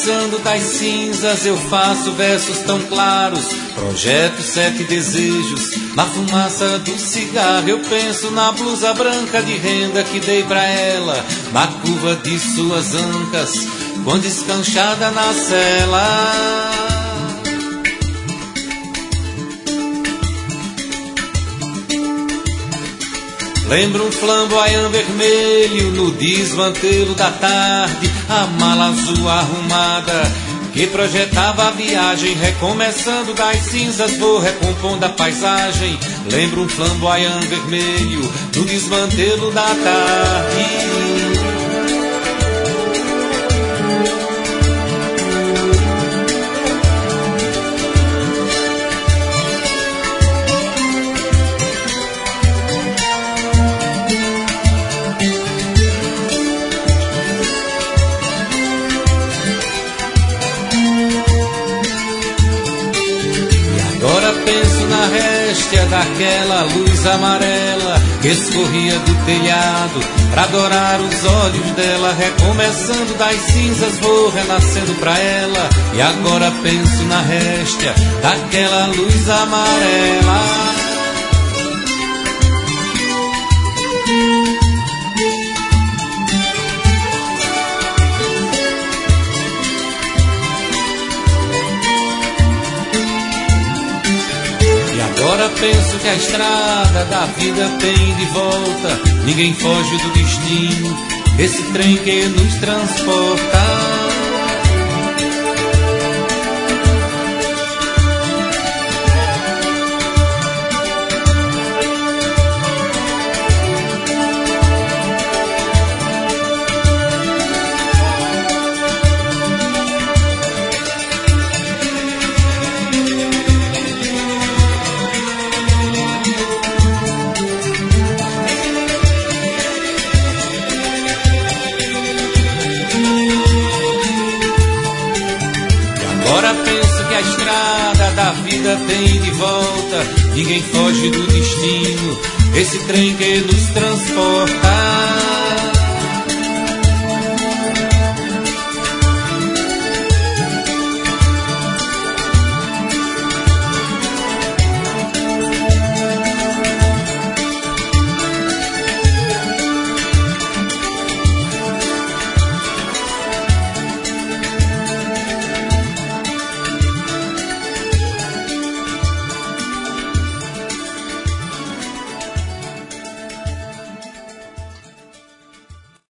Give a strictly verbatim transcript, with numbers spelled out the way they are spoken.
Recomeçando das cinzas eu faço versos tão claros, projeto sete desejos. Na fumaça do cigarro eu penso na blusa branca de renda que dei pra ela, na curva de suas ancas, quando escanchada na cela. Lembro um flamboyant vermelho no desmantelo da tarde, a mala azul arrumada que projetava a viagem. Recomeçando das cinzas vou recompondo a paisagem. Lembro um flamboyant vermelho no desmantelo da tarde. Penso na réstia daquela luz amarela que escorria do telhado pra adorar os olhos dela. Recomeçando das cinzas vou renascendo pra ela. E agora penso na réstia daquela luz amarela. Agora penso que a estrada da vida tem de volta. Ninguém foge do destino, esse trem que nos transporta. Tem de volta, ninguém foge do destino, esse trem que nos transporta.